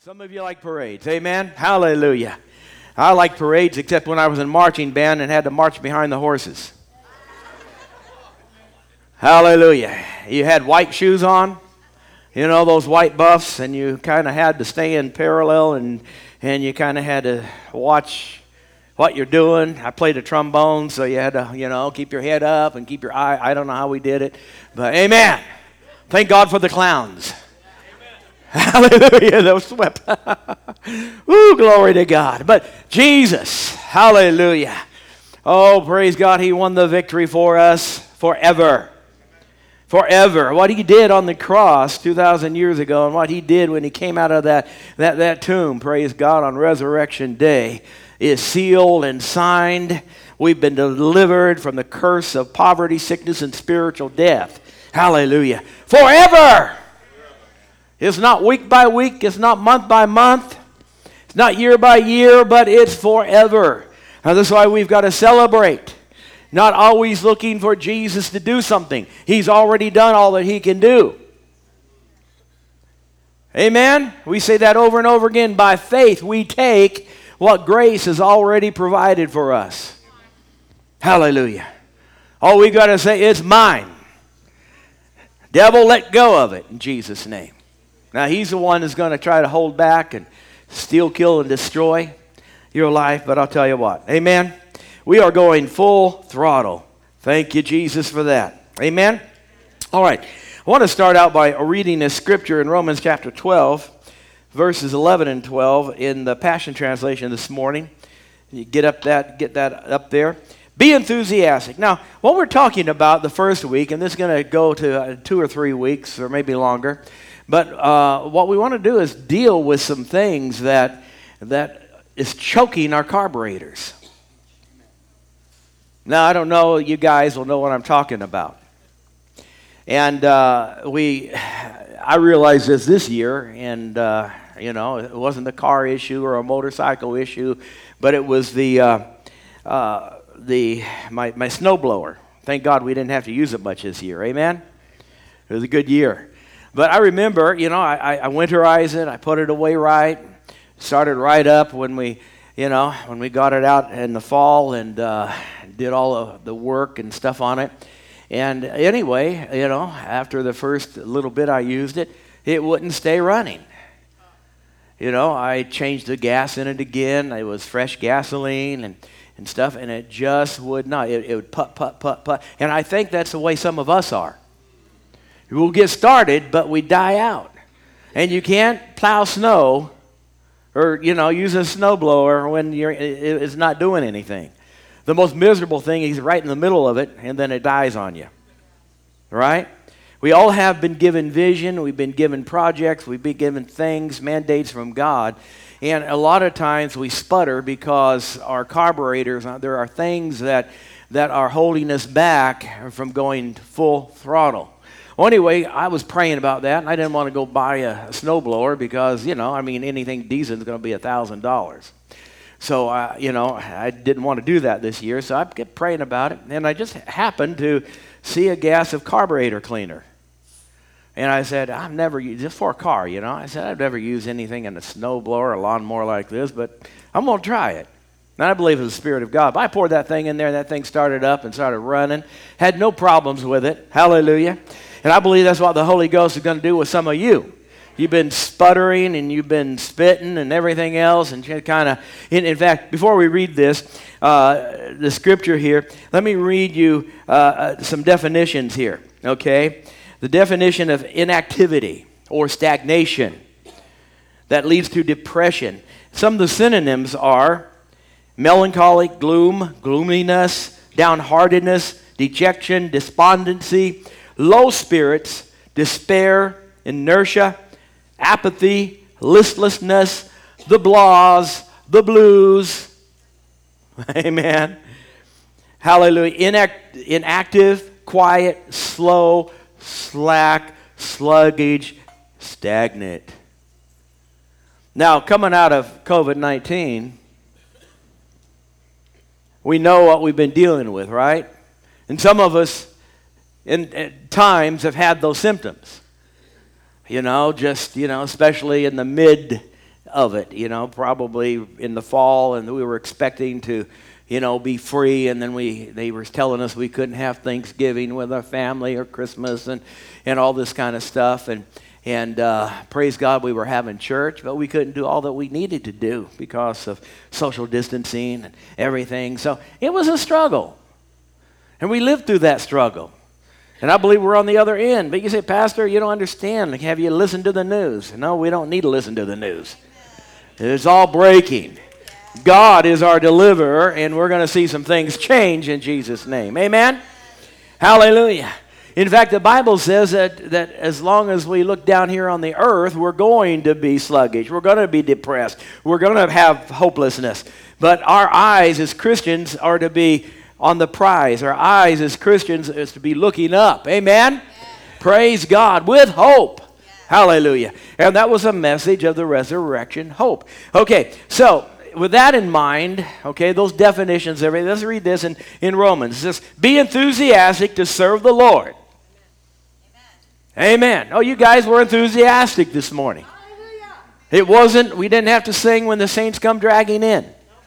Some of you like parades. Amen? Hallelujah. I like parades except when I was in marching band and had to march behind the horses. Hallelujah. You had white shoes on, you know, those white buffs, and you kind of had to stay in parallel and you kind of had to watch what you're doing. I played the trombone, so you had to, keep your head up and keep your eye. I don't know how we did it, but amen. Thank God for the clowns. Hallelujah, those swept. Woo, glory to God. But Jesus, hallelujah. Oh, praise God, He won the victory for us forever. Forever. What He did on the cross 2,000 years ago and what He did when He came out of that tomb, praise God, on Resurrection Day is sealed and signed. We've been delivered from the curse of poverty, sickness, and spiritual death. Hallelujah. Forever. It's not week by week. It's not month by month. It's not year by year, but it's forever. And that's why we've got to celebrate. Not always looking for Jesus to do something. He's already done all that He can do. Amen? We say that over and over again. By faith, we take what grace has already provided for us. Hallelujah. All we got to say, it's mine. Devil, let go of it in Jesus' name. Now, he's the one that's going to try to hold back and steal, kill, and destroy your life. But I'll tell you what. Amen? We are going full throttle. Thank you, Jesus, for that. Amen? All right. I want to start out by reading a scripture in Romans chapter 12, verses 11 and 12 in the Passion Translation this morning. You get that up there. Be enthusiastic. Now, what we're talking about the first week, and this is going to go to 2 or 3 weeks or maybe longer, but what we want to do is deal with some things that is choking our carburetors. Now, I don't know, you guys will know what I'm talking about. And I realized this year, and it wasn't a car issue or a motorcycle issue, but it was my snowblower. Thank God we didn't have to use it much this year. Amen? It was a good year. But I remember, I winterized it. I put it away right. Started right up when we got it out in the fall and did all of the work and stuff on it. And anyway, after the first little bit I used it, it wouldn't stay running. I changed the gas in it again. It was fresh gasoline and stuff, and it just would not. It would put. And I think that's the way some of us are. We'll get started, but we die out. And you can't plow snow or, use a snowblower when it's not doing anything. The most miserable thing is right in the middle of it, and then it dies on you. Right? We all have been given vision. We've been given projects. We've been given things, mandates from God. And a lot of times we sputter because our carburetors, there are things that are holding us back from going full throttle. Well, anyway, I was praying about that, and I didn't want to go buy a snowblower because, anything decent is going to be $1,000. So, I didn't want to do that this year, so I kept praying about it, and I just happened to see a gas of carburetor cleaner. And I said, I've never used, just for a car, I said, I've never used anything in a snowblower or lawnmower like this, but I'm going to try it. And I believe it was the Spirit of God. But I poured that thing in there, and that thing started up and started running. Had no problems with it. Hallelujah. And I believe that's what the Holy Ghost is going to do with some of you. You've been sputtering and you've been spitting and everything else. And kind of, in fact, before we read this, the scripture here, let me read you some definitions here, okay? The definition of inactivity or stagnation that leads to depression. Some of the synonyms are melancholy, gloom, gloominess, downheartedness, dejection, despondency, low spirits, despair, inertia, apathy, listlessness, the blahs, the blues. Amen. Hallelujah. Inactive, quiet, slow, slack, sluggish, stagnant. Now, coming out of COVID-19, we know what we've been dealing with, right? And some of us at times have had those symptoms. Especially in the mid of it, probably in the fall, and we were expecting to, be free, and then they were telling us we couldn't have Thanksgiving with our family or Christmas and all this kind of stuff, and praise God we were having church, but we couldn't do all that we needed to do because of social distancing and everything. So it was a struggle, and we lived through that struggle. And I believe we're on the other end. But you say, Pastor, you don't understand. Have you listened to the news? No, we don't need to listen to the news. It's all breaking. God is our deliverer, and we're going to see some things change in Jesus' name. Amen? Hallelujah. In fact, the Bible says that as long as we look down here on the earth, we're going to be sluggish. We're going to be depressed. We're going to have hopelessness. But our eyes as Christians are to be on the prize. Our eyes as Christians is to be looking up. Amen? Yes. Praise God with hope. Yes. Hallelujah. And that was a message of the resurrection hope. Okay, so with that in mind, okay, those definitions, everything, let's read this in Romans. It says, be enthusiastic to serve the Lord. Amen. Amen. Oh, you guys were enthusiastic this morning. Hallelujah. We didn't have to sing when the saints come dragging in.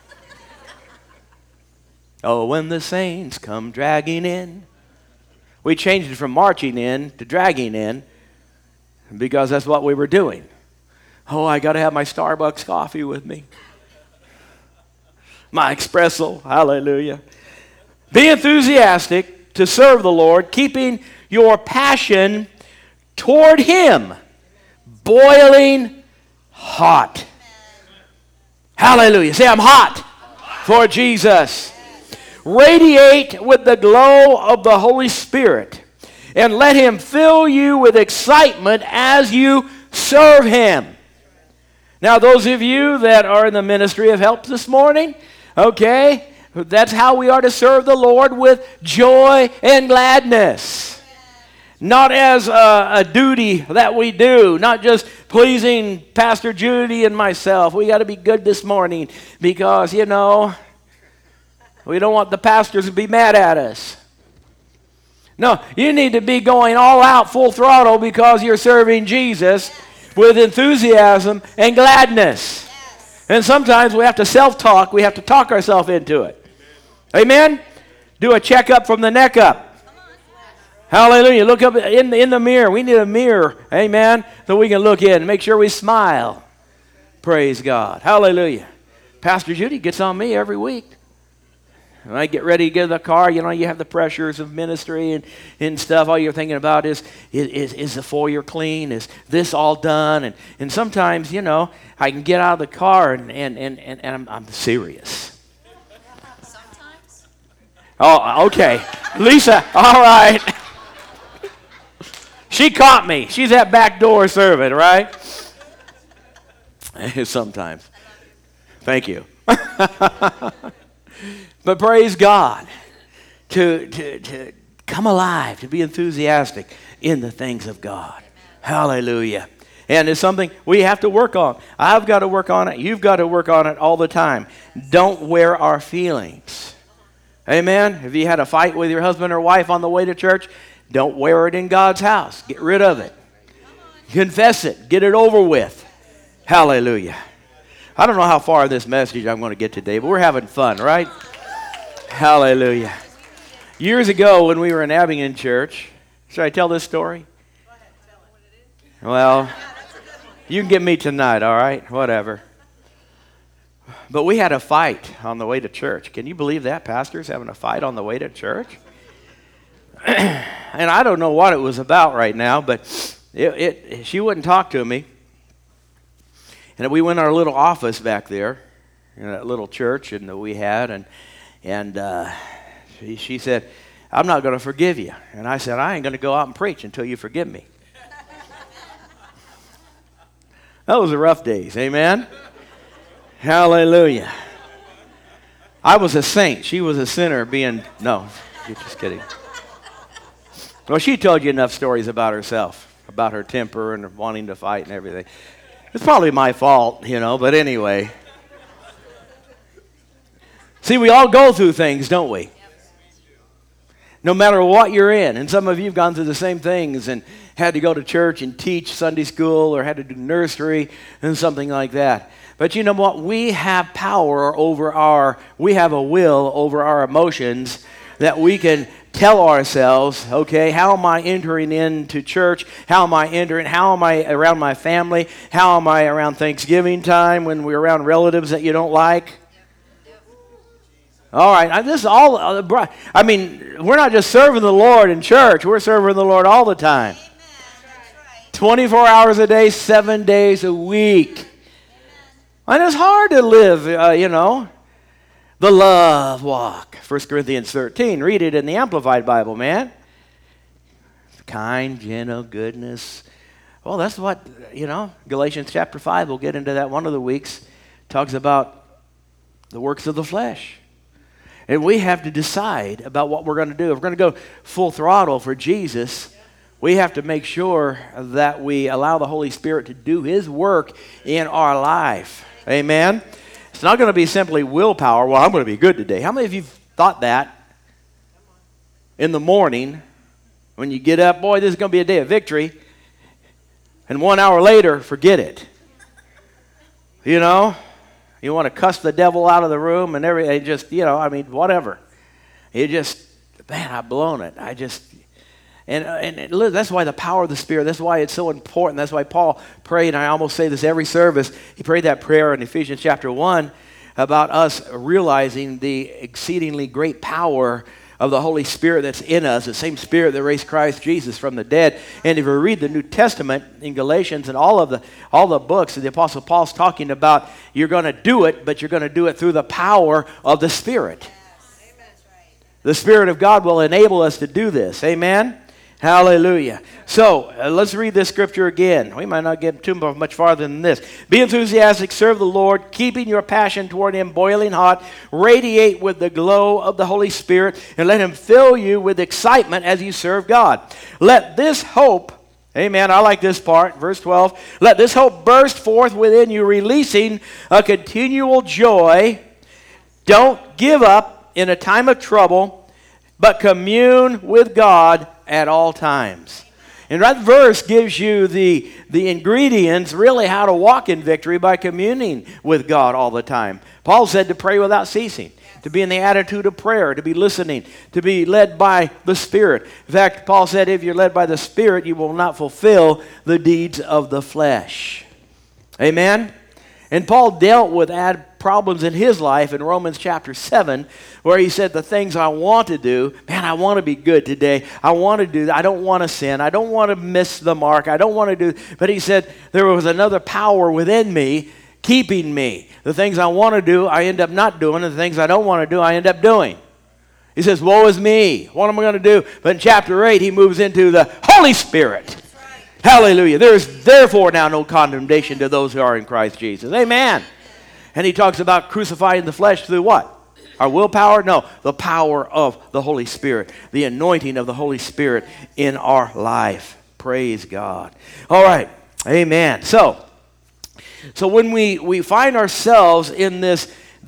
Oh, when the saints come dragging in. We changed it from marching in to dragging in because that's what we were doing. Oh, I got to have my Starbucks coffee with me. My espresso. Hallelujah. Be enthusiastic to serve the Lord, keeping your passion toward Him boiling hot. Hallelujah. Say, I'm hot for Jesus. Radiate with the glow of the Holy Spirit, and let Him fill you with excitement as you serve Him. Now, those of you that are in the ministry of help this morning, okay, that's how we are to serve the Lord, with joy and gladness. Not as a duty that we do, not just pleasing Pastor Judy and myself. We got to be good this morning because, we don't want the pastors to be mad at us. No, you need to be going all out, full throttle, because you're serving Jesus with enthusiasm and gladness. And sometimes we have to self-talk. We have to talk ourselves into it. Amen? Do a checkup from the neck up. Hallelujah. Look up in the mirror. We need a mirror, amen, so we can look in and make sure we smile. Praise God. Hallelujah. Pastor Judy gets on me every week. When I get ready to get in the car, you have the pressures of ministry and stuff. All you're thinking about is the foyer clean? Is this all done? And sometimes, I can get out of the car and I'm serious. Sometimes? Oh, okay. Lisa, all right. She caught me. She's that back door servant, right? Sometimes. Thank you. But praise God, to come alive, to be enthusiastic in the things of God. Hallelujah. And it's something we have to work on. I've got to work on it. You've got to work on it all the time. Don't wear our feelings. Amen? If you had a fight with your husband or wife on the way to church, don't wear it in God's house. Get rid of it. Confess it. Get it over with. Hallelujah. I don't know how far in this message I'm going to get today, but we're having fun, right? Hallelujah. Years ago when we were in Abingdon Church, should I tell this story? Go ahead, tell it. What it is? Well, you can get me tonight, all right? Whatever. But we had a fight on the way to church. Can you believe that? Pastors having a fight on the way to church? And I don't know what it was about right now, but she wouldn't talk to me. And we went in our little office back there in that little church that we had, and she said, I'm not going to forgive you. And I said, I ain't going to go out and preach until you forgive me. That was the rough days, amen? Hallelujah. I was a saint. She was a sinner no, you're just kidding. Well, she told you enough stories about herself, about her temper and wanting to fight and everything. It's probably my fault, but anyway. See, we all go through things, don't we? No matter what you're in. And some of you have gone through the same things and had to go to church and teach Sunday school or had to do nursery and something like that. But you know what? We have power over we have a will over our emotions that we can tell ourselves, okay, how am I entering into church? How am I around my family? How am I around Thanksgiving time when we're around relatives that you don't like? All right, this is all, I mean, we're not just serving the Lord in church. We're serving the Lord all the time. Amen. That's right. 24 hours a day, 7 days a week. And it's hard to live, the love walk. 1 Corinthians 13, read it in the Amplified Bible, man. Kind, gentle, goodness. Well, that's what, Galatians chapter 5, we'll get into that one of the weeks, talks about the works of the flesh. And we have to decide about what we're going to do. If we're going to go full throttle for Jesus, we have to make sure that we allow the Holy Spirit to do His work in our life. Amen? It's not going to be simply willpower. Well, I'm going to be good today. How many of you have thought that in the morning when you get up? Boy, this is going to be a day of victory. And 1 hour later, forget it. You want to cuss the devil out of the room and everything, whatever. Man, I've blown it. That's why the power of the Spirit, that's why it's so important. That's why Paul prayed, and I almost say this every service. He prayed that prayer in Ephesians chapter 1 about us realizing the exceedingly great power of the Holy Spirit that's in us, the same Spirit that raised Christ Jesus from the dead. And if you read the New Testament in Galatians and all the books, the Apostle Paul's talking about you're going to do it, but you're going to do it through the power of the Spirit. Yes. Amen. The Spirit of God will enable us to do this. Amen? Hallelujah. So, let's read this scripture again. We might not get too much farther than this. Be enthusiastic, serve the Lord, keeping your passion toward Him boiling hot. Radiate with the glow of the Holy Spirit, and let Him fill you with excitement as you serve God. Let this hope, amen, I like this part, verse 12. Let this hope burst forth within you, releasing a continual joy. Don't give up in a time of trouble, but commune with God at all times. And that verse gives you the ingredients, really how to walk in victory by communing with God all the time. Paul said to pray without ceasing, to be in the attitude of prayer, to be listening, to be led by the Spirit. In fact, Paul said if you're led by the Spirit, you will not fulfill the deeds of the flesh. Amen? And Paul dealt with problems in his life in Romans chapter 7, where he said the things I want to do, man, I want to be good today. I want to do that. I don't want to sin. I don't want to miss the mark. I don't want to do, but he said there was another power within me keeping me. The things I want to do, I end up not doing, and the things I don't want to do, I end up doing. He says, woe is me. What am I going to do? But in chapter 8, he moves into the Holy Spirit. Hallelujah. There is therefore now no condemnation to those who are in Christ Jesus. Amen. And he talks about crucifying the flesh through what? Our willpower? No, the power of the Holy Spirit. The anointing of the Holy Spirit in our life. Praise God. All right. Amen. So when we find ourselves in this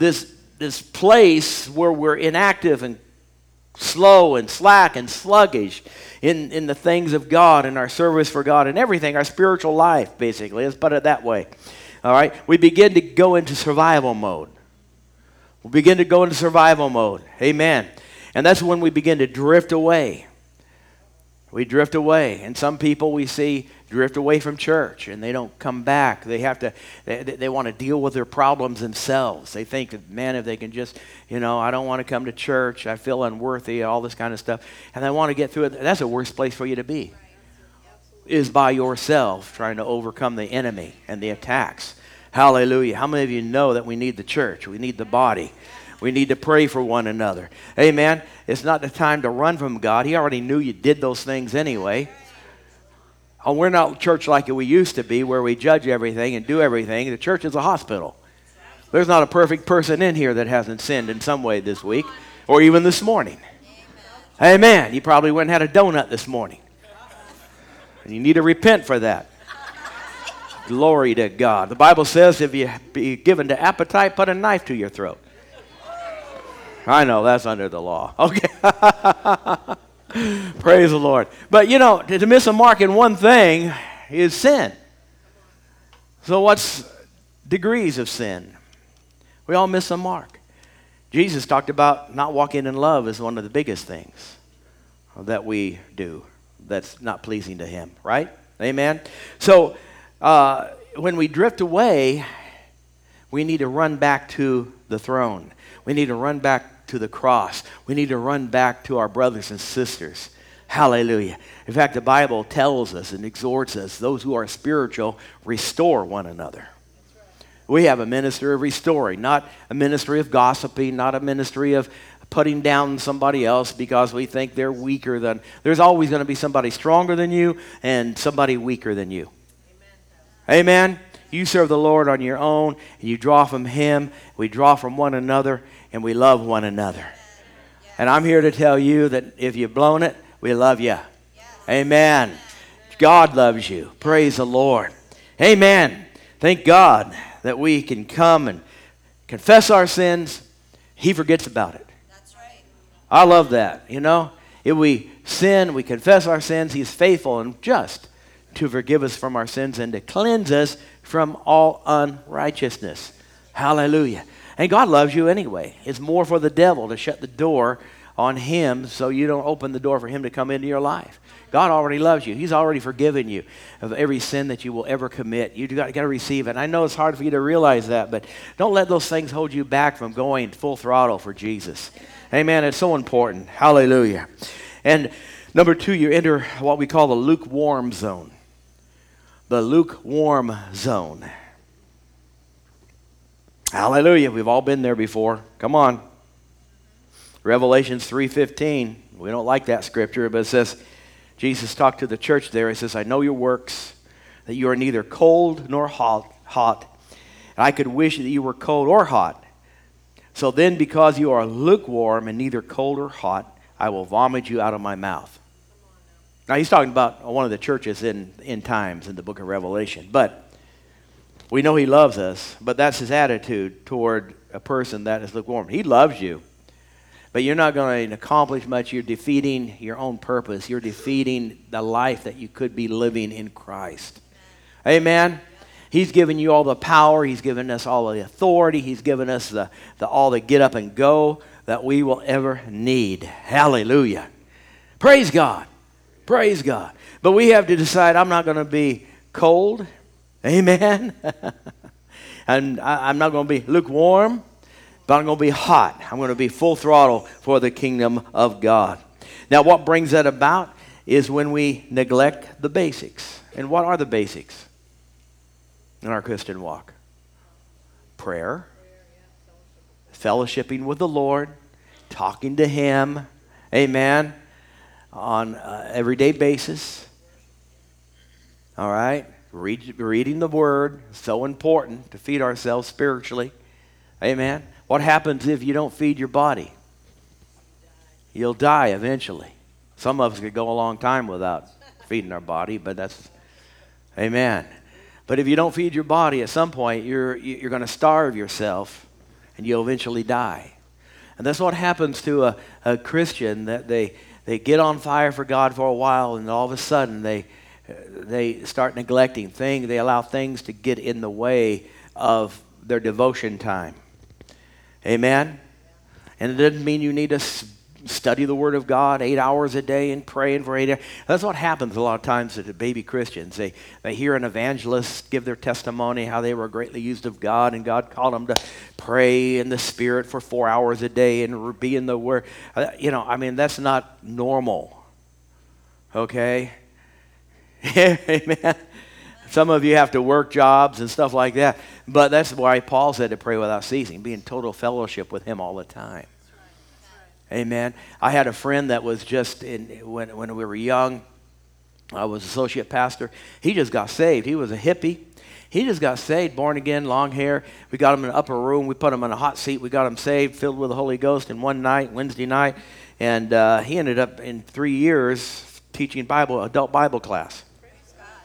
place where we're inactive and slow and slack and sluggish in the things of God and our service for God and everything, our spiritual life, basically. Let's put it that way. All right? We begin to go into survival mode. We begin to go into survival mode. Amen. And that's when we begin to drift away. We drift away. And some people we see drift away from church and they don't come back. They want to deal with their problems themselves. They think that, man, if they can just, I don't want to come to church. I feel unworthy, all this kind of stuff. And they want to get through it. That's the worst place for you to be. Is by yourself trying to overcome the enemy and the attacks. Hallelujah. How many of you know that we need the church? We need the body. We need to pray for one another. Amen. It's not the time to run from God. He already knew you did those things anyway. Oh, we're not church like we used to be, where we judge everything and do everything. The church is a hospital. There's not a perfect person in here that hasn't sinned in some way this week or even this morning. Amen. You probably went and had a donut this morning. And you need to repent for that. Glory to God. The Bible says if you be given to appetite, put a knife to your throat. I know, that's under the law. Okay. Praise the Lord. But you know, to miss a mark in one thing is sin. So what's degrees of sin? We all miss a mark. Jesus talked about not walking in love as one of the biggest things that we do that's not pleasing to him, right? Amen? So when we drift away, we need to run back to the throne. We need to run back to the cross. We need to run back to our brothers and sisters. Hallelujah. In fact, the Bible tells us and exhorts us, those who are spiritual, restore one another. We have a ministry of restoring, not a ministry of gossiping, not a ministry of putting down somebody else because we think they're weaker than. There's always going to be somebody stronger than you and somebody weaker than you. Amen. You serve the Lord on your own, and you draw from him. We draw from one another, and we love one another. And I'm here to tell you that if you've blown it, we love you. Amen. God loves you. Praise the Lord. Amen. Thank God that we can come and confess our sins. He forgets about it. That's right. I love that. You know, if we sin, we confess our sins, he's faithful and just to forgive us from our sins and to cleanse us from all unrighteousness. Hallelujah. And God loves you anyway. It's more for the devil to shut the door on him so you don't open the door for him to come into your life. God already loves you. He's already forgiven you of every sin that you will ever commit. You've got to receive it. I know it's hard for you to realize that, but don't let those things hold you back from going full throttle for Jesus. Amen. It's so important. Hallelujah. And number 2, you enter what we call the lukewarm zone. The lukewarm zone. Hallelujah. We've all been there before. Come on. Revelations 3:15. We don't like that scripture, but it says, Jesus talked to the church there. He says, I know your works, that you are neither cold nor hot. And I could wish that you were cold or hot. So then, because you are lukewarm and neither cold or hot, I will vomit you out of my mouth. Now, he's talking about one of the churches in times in the book of Revelation. But we know he loves us, but that's his attitude toward a person that is lukewarm. He loves you. But you're not going to accomplish much. You're defeating your own purpose. You're defeating the life that you could be living in Christ. Amen? He's given you all the power. He's given us all the authority. He's given us all the get up and go that we will ever need. Hallelujah. Praise God. Praise God. But we have to decide I'm not going to be cold. Amen? And I'm not going to be lukewarm. But I'm going to be hot. I'm going to be full throttle for the kingdom of God. Now, what brings that about is when we neglect the basics. And what are the basics in our Christian walk? Prayer, fellowshipping with the Lord, talking to him, amen, on an everyday basis. All right? Reading the Word, so important to feed ourselves spiritually. Amen. What happens if you don't feed your body? You'll die eventually. Some of us could go a long time without feeding our body, but that's, amen. But if you don't feed your body, at some point you're going to starve yourself and you'll eventually die. And that's what happens to a Christian, that they get on fire for God for a while and all of a sudden they start neglecting things. They allow things to get in the way of their devotion time. Amen? And it doesn't mean you need to study the Word of God 8 hours a day and praying for 8 hours. That's what happens a lot of times to the baby Christians. They hear an evangelist give their testimony, how they were greatly used of God, and God called them to pray in the Spirit for 4 hours a day and be in the Word. That's not normal. Okay? Amen? Some of you have to work jobs and stuff like that. But that's why Paul said to pray without ceasing, be in total fellowship with him all the time. Amen. I had a friend that was just, when we were young, I was associate pastor. He just got saved. He was a hippie. He just got saved, born again, long hair. We got him in an upper room. We put him in a hot seat. We got him saved, filled with the Holy Ghost in one night, Wednesday night. And he ended up in 3 years teaching adult Bible class.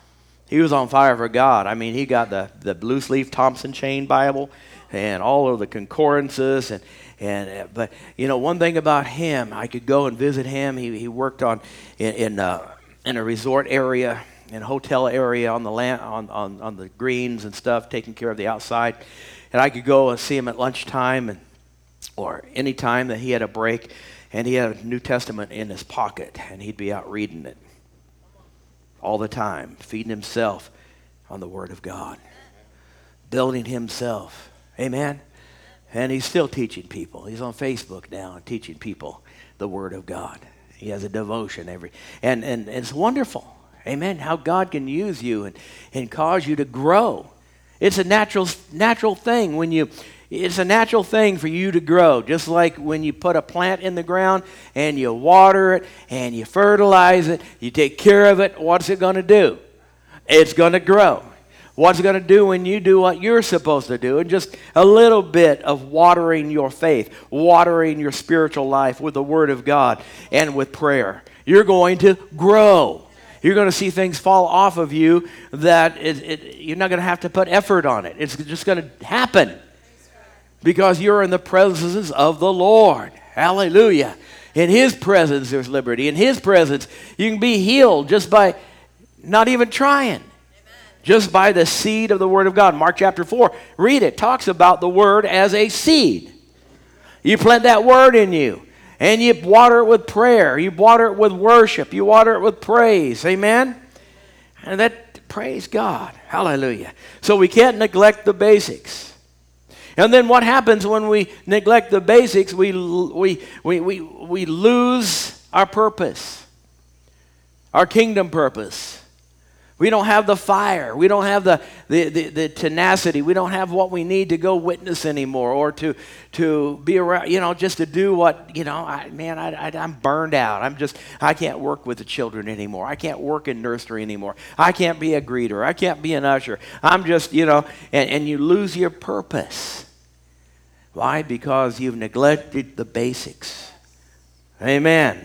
He was on fire for God. I mean, he got the Blue Sleeve Thompson Chain Bible and all of the concordances. But, you know, one thing about him, I could go and visit him. He worked in a resort area, in a hotel area on the land, on the greens and stuff, taking care of the outside. And I could go and see him at lunchtime or any time that he had a break, and he had a New Testament in his pocket, and he'd be out reading it all the time, feeding himself on the Word of God, building himself. Amen? And he's still teaching people. He's on Facebook now and teaching people the Word of God. He has a devotion and it's wonderful. Amen? How God can use you and cause you to grow. It's a natural thing it's a natural thing for you to grow. Just like when you put a plant in the ground and you water it and you fertilize it, you take care of it, what's it going to do? It's going to grow. What's it going to do when you do what you're supposed to do? And just a little bit of watering your faith, watering your spiritual life with the Word of God and with prayer. You're going to grow. You're going to see things fall off of you that you're not going to have to put effort on it. It's just going to happen because you're in the presence of the Lord. Hallelujah. In His presence there's liberty. In His presence you can be healed just by not even trying. Just by the seed of the Word of God. Mark chapter 4, read it. Talks about the Word as a seed. You plant that Word in you. And you water it with prayer. You water it with worship. You water it with praise. Amen? And praise God. Hallelujah. So we can't neglect the basics. And then what happens when we neglect the basics? We lose our purpose. Our kingdom purpose. We don't have the fire. We don't have the tenacity. We don't have what we need to go witness anymore or to be around, just to do what, I'm burned out. I can't work with the children anymore. I can't work in nursery anymore. I can't be a greeter. I can't be an usher. I'm just, and you lose your purpose. Why? Because you've neglected the basics. Amen.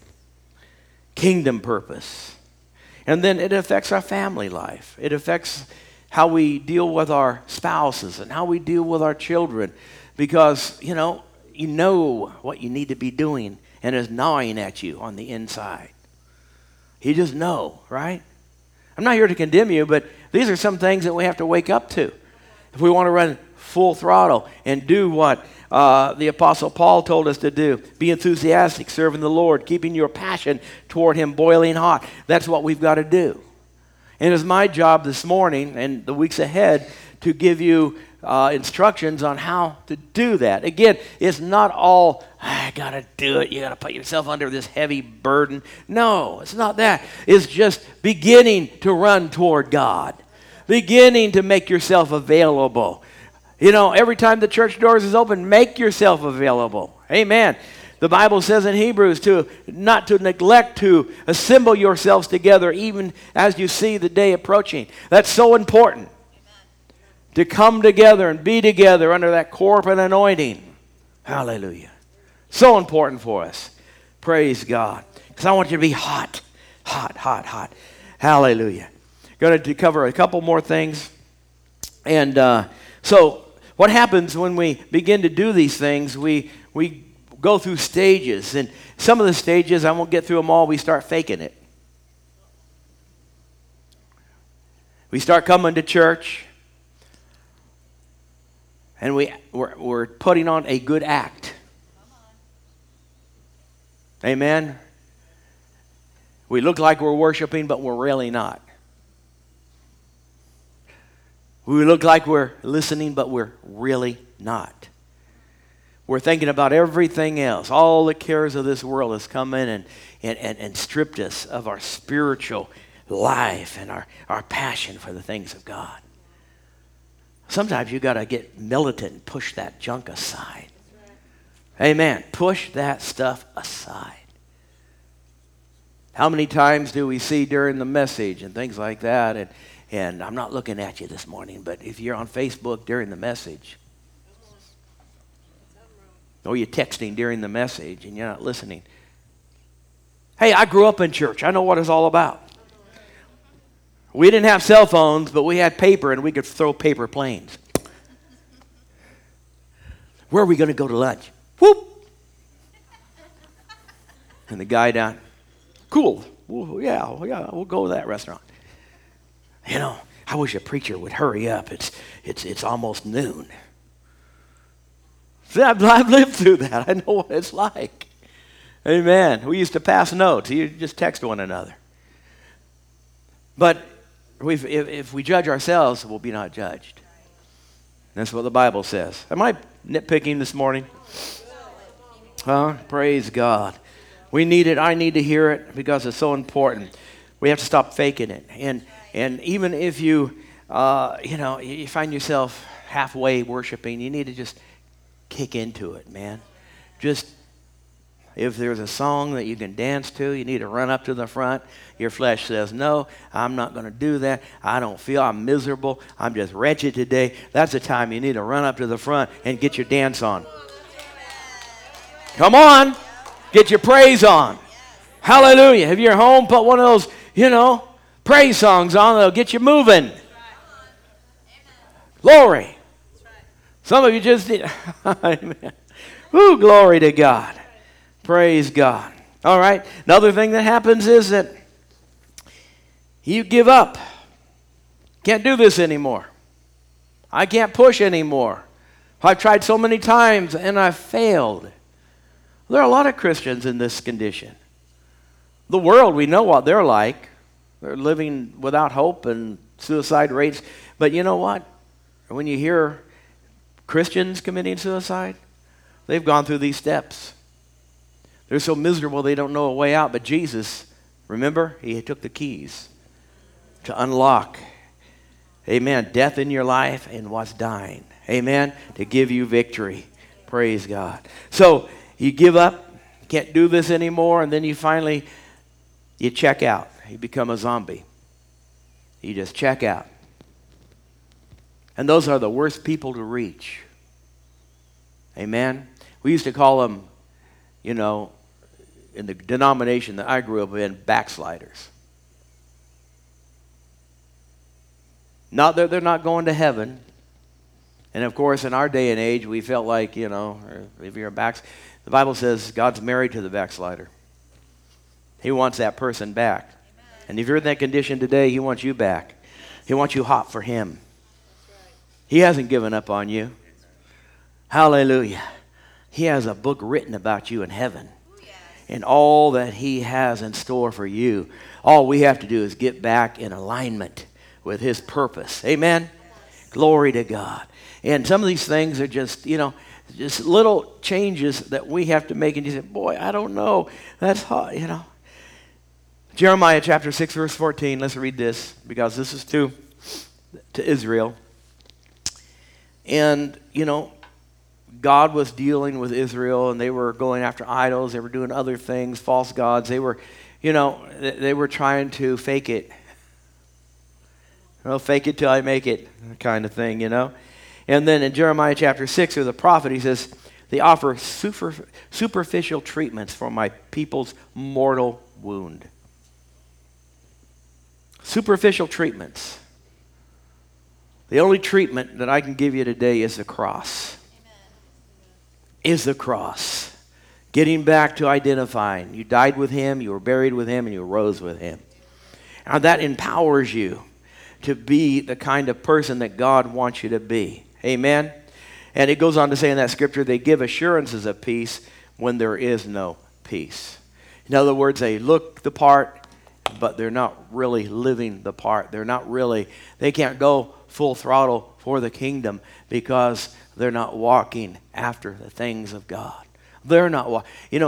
Kingdom purpose. And then it affects our family life. It affects how we deal with our spouses and how we deal with our children. Because, you know what you need to be doing and it's gnawing at you on the inside. You just know, right? I'm not here to condemn you, but these are some things that we have to wake up to. If we want to run full throttle and do what the Apostle Paul told us to do. Be enthusiastic, serving the Lord, keeping your passion toward Him boiling hot. That's what we've got to do. And it's my job this morning and the weeks ahead to give you instructions on how to do that. Again, it's not all, I got to do it. You got to put yourself under this heavy burden. No, it's not that. It's just beginning to run toward God. Beginning to make yourself available. Every time the church doors is open, make yourself available. Amen. The Bible says in Hebrews not to neglect to assemble yourselves together even as you see the day approaching. That's so important. To come together and be together under that corporate anointing. Hallelujah. So important for us. Praise God. Because I want you to be hot. Hot, hot, hot. Hallelujah. Going to cover a couple more things. And so what happens when we begin to do these things? We go through stages. And some of the stages, I won't get through them all, we start faking it. We start coming to church. And we're putting on a good act. Amen? We look like we're worshiping, but we're really not. We look like we're listening, but we're really not. We're thinking about everything else. All the cares of this world has come in and stripped us of our spiritual life and our passion for the things of God. Sometimes you got to get militant and push that junk aside. Amen. Push that stuff aside. How many times do we see during the message and things like that? And I'm not looking at you this morning, but if you're on Facebook during the message, or you're texting during the message and you're not listening. Hey, I grew up in church. I know what it's all about. We didn't have cell phones, but we had paper, and we could throw paper planes. Where are we going to go to lunch? Whoop! And the guy down, cool. Well, yeah, we'll go to that restaurant. You know, I wish a preacher would hurry up. It's almost noon. See, I've lived through that. I know what it's like. Amen. We used to pass notes. You just text one another. But if we judge ourselves, we'll be not judged. That's what the Bible says. Am I nitpicking this morning? Praise God. We need it. I need to hear it because it's so important. We have to stop faking it. And even if you find yourself halfway worshiping, you need to just kick into it, man. Just, if there's a song that you can dance to, you need to run up to the front. Your flesh says, no, I'm not going to do that. I'm miserable. I'm just wretched today. That's the time you need to run up to the front and get your dance on. Come on. Get your praise on. Hallelujah. If you're home, put one of those, praise songs on. They'll get you moving. Glory. Some of you just need, amen. Woo, glory to God. Praise God. All right. Another thing that happens is that you give up. Can't do this anymore. I can't push anymore. I've tried so many times and I've failed. There are a lot of Christians in this condition. The world, we know what they're like. They're living without hope and suicide rates. But you know what? When you hear Christians committing suicide, they've gone through these steps. They're so miserable they don't know a way out. But Jesus, remember, he took the keys to unlock, amen, death in your life and what's dying. Amen, to give you victory. Praise God. So you give up, can't do this anymore, and then you check out. You become a zombie. You just check out. And those are the worst people to reach. Amen. We used to call them, in the denomination that I grew up in, backsliders. Not that they're not going to heaven. And of course, in our day and age, we felt like, if you're the Bible says God's married to the backslider. He wants that person back. Amen. And if you're in that condition today, he wants you back. He wants you hot for him. Right. He hasn't given up on you. Hallelujah. He has a book written about you in heaven. Yes. And all that he has in store for you. All we have to do is get back in alignment with his purpose. Amen? Yes. Glory to God. And some of these things are just, just little changes that we have to make. And you say, boy, I don't know. That's hard, Jeremiah chapter 6, verse 14. Let's read this because this is to Israel. And, God was dealing with Israel, and they were going after idols. They were doing other things, false gods. They were, they were trying to fake it. Fake it till I make it kind of thing, And then in Jeremiah chapter 6, there's a prophet, he says, they offer superficial treatments for my people's mortal wound. Superficial treatments. The only treatment that I can give you today is the cross. Amen. Is the cross. Getting back to identifying. You died with him, you were buried with him, and you rose with him. Now that empowers you to be the kind of person that God wants you to be. Amen? And it goes on to say in that scripture, they give assurances of peace when there is no peace. In other words, they look the part, but they're not really living the part. They can't go full throttle for the kingdom because they're not walking after the things of God. They're not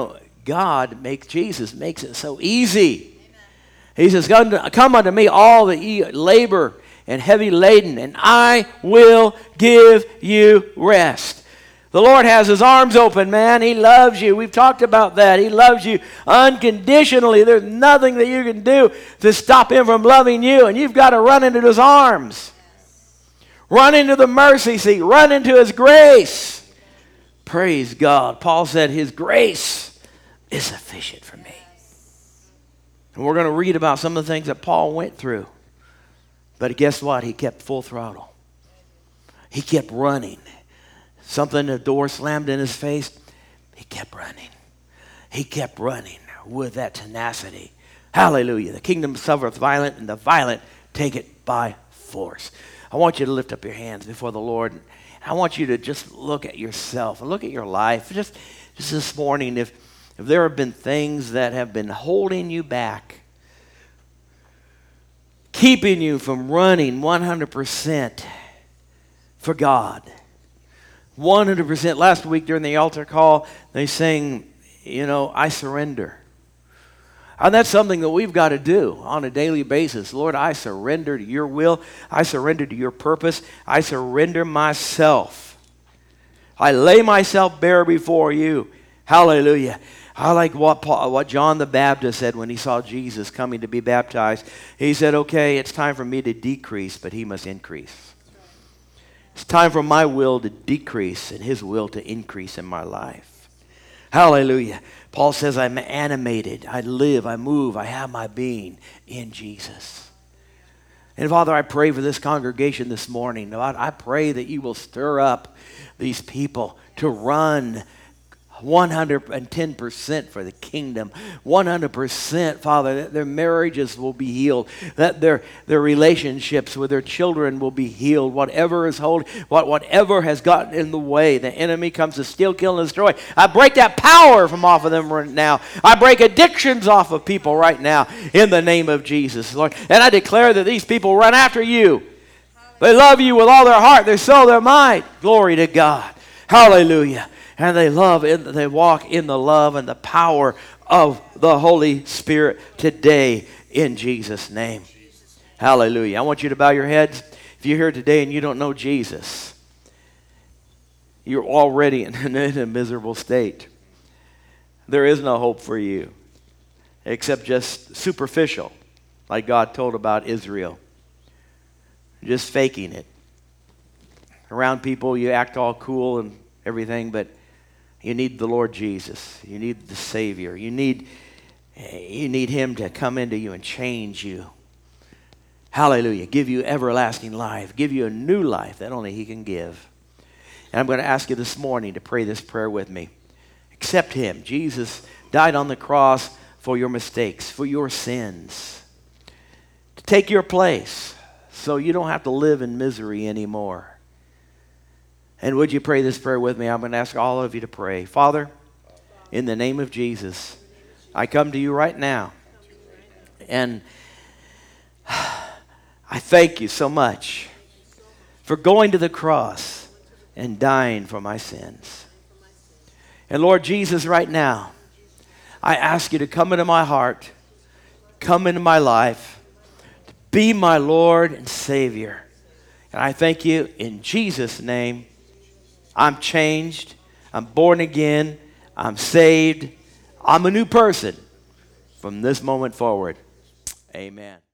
Jesus makes it so easy. He says, come unto me all that ye labor and heavy laden, and I will give you rest. The Lord has his arms open, man. He loves you. We've talked about that. He loves you unconditionally. There's nothing that you can do to stop him from loving you, and you've got to run into his arms. Run into the mercy seat. Run into his grace. Praise God. Paul said his grace is sufficient for me. And we're going to read about some of the things that Paul went through. But guess what? He kept full throttle. He kept running. Something, the door slammed in his face. He kept running. He kept running with that tenacity. Hallelujah. The kingdom suffereth violent, and the violent take it by force. I want you to lift up your hands before the Lord. I want you to just look at yourself and look at your life. Just this morning, if there have been things that have been holding you back, keeping you from running 100% for God. 100%. Last week during the altar call, they sang, I surrender. And that's something that we've got to do on a daily basis. Lord, I surrender to your will. I surrender to your purpose. I surrender myself. I lay myself bare before you. Hallelujah. I like what John the Baptist said when he saw Jesus coming to be baptized. He said, okay, it's time for me to decrease, but he must increase. It's time for my will to decrease and his will to increase in my life. Hallelujah. Paul says, I'm animated. I live, I move, I have my being in Jesus. And Father, I pray for this congregation this morning. God, I pray that you will stir up these people to run 110% for the kingdom. 100%, Father, that their marriages will be healed, that their relationships with their children will be healed. Whatever is whatever has gotten in the way, the enemy comes to steal, kill, and destroy. I break that power from off of them right now. I break addictions off of people right now in the name of Jesus, Lord. And I declare that these people run after you. They love you with all their heart, their soul, their mind. Glory to God. Hallelujah. And they walk in the love and the power of the Holy Spirit today in Jesus' name. Hallelujah. I want you to bow your heads. If you're here today and you don't know Jesus, you're already in a miserable state. There is no hope for you except just superficial, like God told about Israel. Just faking it. Around people, you act all cool and everything, but you need the Lord Jesus. You need the Savior. You need him to come into you and change you. Hallelujah. Give you everlasting life. Give you a new life that only he can give. And I'm going to ask you this morning to pray this prayer with me. Accept him. Jesus died on the cross for your mistakes, for your sins, to take your place so you don't have to live in misery anymore. And would you pray this prayer with me? I'm going to ask all of you to pray. Father, in the name of Jesus, I come to you right now. And I thank you so much for going to the cross and dying for my sins. And Lord Jesus, right now, I ask you to come into my heart, come into my life, to be my Lord and Savior. And I thank you in Jesus' name. I'm changed. I'm born again. I'm saved. I'm a new person from this moment forward. Amen.